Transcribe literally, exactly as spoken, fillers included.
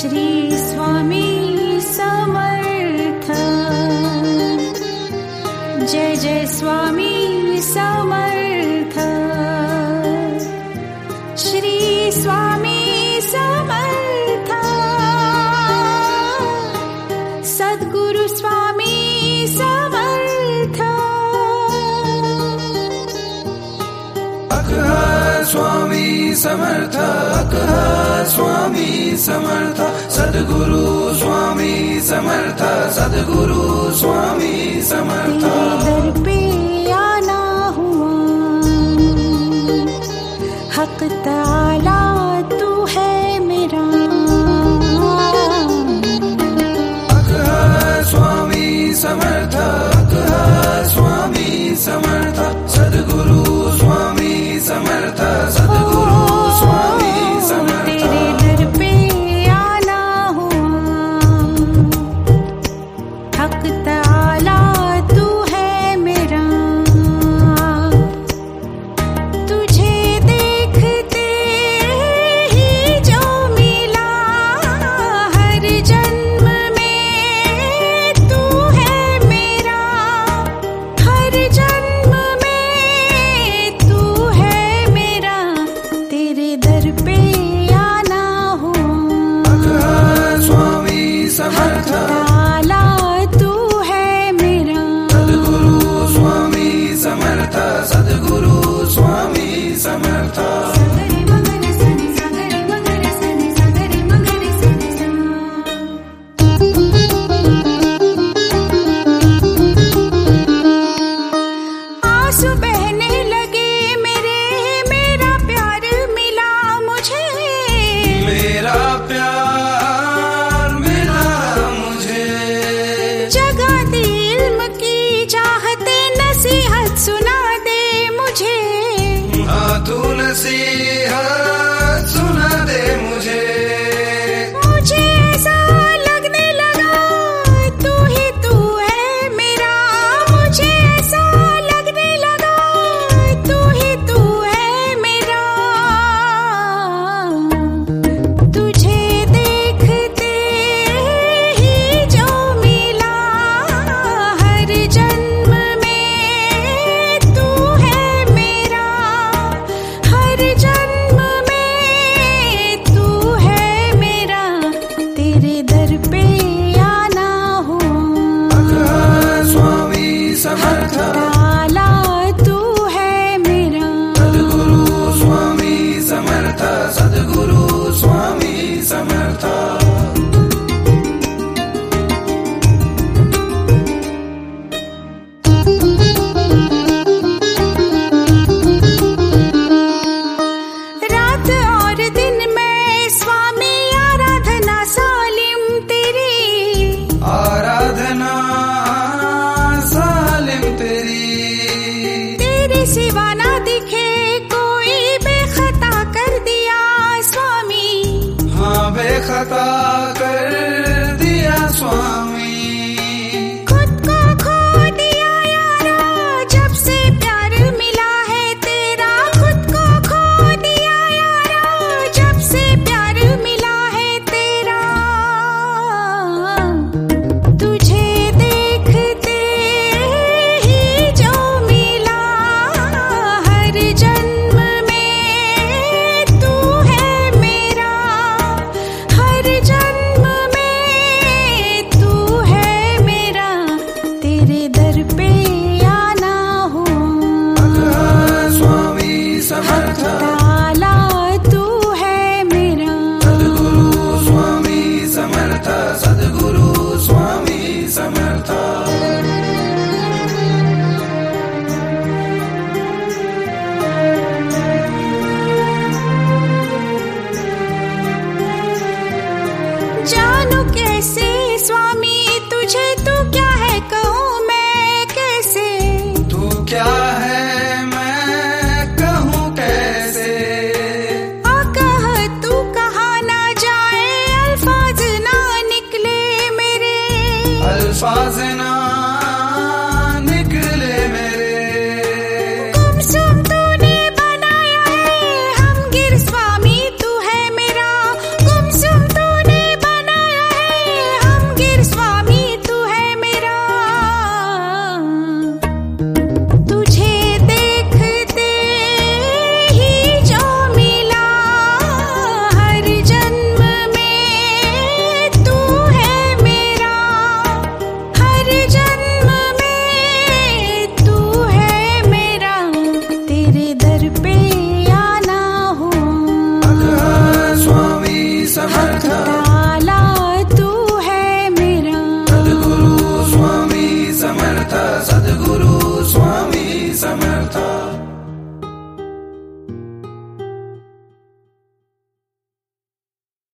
श्री स्वामी समर्थ। जय जय स्वामी समर्थ। श्री स्वामी समर्थ। सद्गुरु स्वामी समर्थ। स्वामी समर्थ, स्वामी समर्थ, सद्गुरु स्वामी समर्थ, सद्गुरु स्वामी समर्थ। दर पे आना हुआ, हक ताला तू है मेरा। स्वामी समर्थ, स्वामी समर्थ, सद्गुरु स्वामी समर्थ, सद्गुरु स्वामी समर्थ। तेरे दर पे आना हुआ, हक ताला तू है मेरा। तुझे देखते ही जो मिला, हर जन्म में तू है मेरा। हर जन्म में तू है मेरा। तेरे दर पे आना हुआ, स्वामी समर्थ, ताला तू है मेरा। सद्गुरु स्वामी समर्थ, सद्गुरु स्वामी समर्थ। सगरे मगरे सनि सगरे मगरे सनि सगरे मगरे सनि सा। आंसू बहने लगे मेरे, मेरा प्यार मिला मुझे। मेरा प्यार मिला मुझे, जगा दी इल्म की चाहते, नसीहत सुना दे मुझे। हाँ तू नसीहत सुना दे मुझे। मुझे ऐसा लगने लगा तू ही तू है मेरा। मुझे ऐसा लगने लगा तू ही तू है मेरा। तुझे देखते ही जो मिला, हर जन्म में तू है मेरा। हर जन्म में तू है मेरा। तेरे दर पे आना हुआ, स्वामी समर्थ, ताला तू है मेरा। सद्गुरु स्वामी समर्थ, सद्गुरु